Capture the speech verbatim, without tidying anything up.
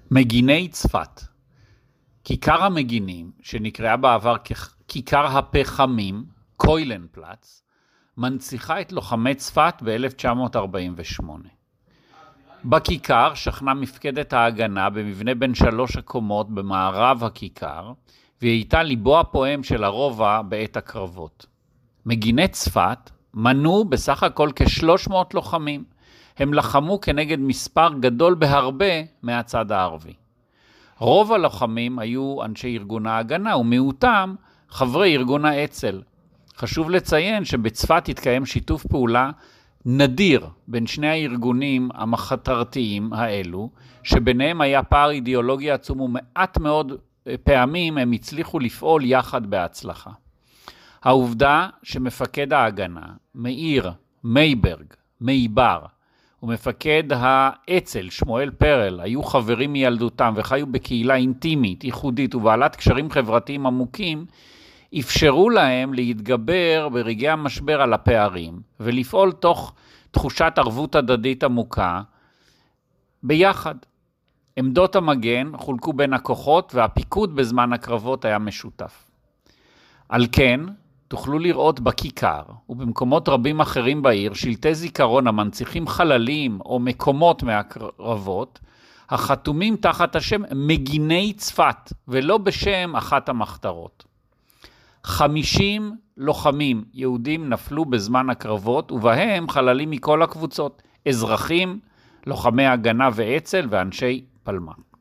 מגיני צפת. כיכר המגינים, שנקראה בעבר כיכר הפחמים, קוילנפלץ, מנציחה את לוחמי צפת ב-אלף תשע מאות ארבעים ושמונה. בכיכר שכנה מפקדת ההגנה במבנה בין שלוש הקומות במערב הכיכר, והיא הייתה ליבו הפועם של הרובע בעת הקרבות. מגיני צפת מנו בסך הכל כ-שלוש מאות לוחמים. הם לחמו כנגד מספר גדול בהרבה מהצד הערבי. רוב הלוחמים היו אנשי ארגון ההגנה ומיעוטם חברי ארגון האצ"ל. חשוב לציין שבצפת התקיים שיתוף פעולה נדיר בין שני הארגונים המחתרתיים האלו, שביניהם היה פער אידיאולוגי עצום ומעט מאוד פעמים הם הצליחו לפעול יחד בהצלחה. העובדה שמפקד ההגנה, מאיר מייברג, מייבר, ומפקד האצ"ל, שמואל פרל, היו חברים מילדותם וחיו בקהילה אינטימית, ייחודית ובעלת קשרים חברתיים עמוקים, אפשרו להם להתגבר ברגעי המשבר על הפערים, ולפעול תוך תחושת ערבות הדדית עמוקה ביחד. עמדות המגן חולקו בין הכוחות, והפיקוד בזמן הקרבות היה משותף. על כן, תוכלו לראות בכיכר ובמקומות רבים אחרים בעיר שלטי זיכרון המנציחים חללים או מקומות מהקרבות, החתומים תחת השם מגיני צפת ולא בשם אחת המחתרות. חמישים לוחמים יהודים נפלו בזמן הקרבות, ובהם חללים מכל הקבוצות, אזרחים, לוחמי הגנה ואצ"ל ואנשי פלמ"ח.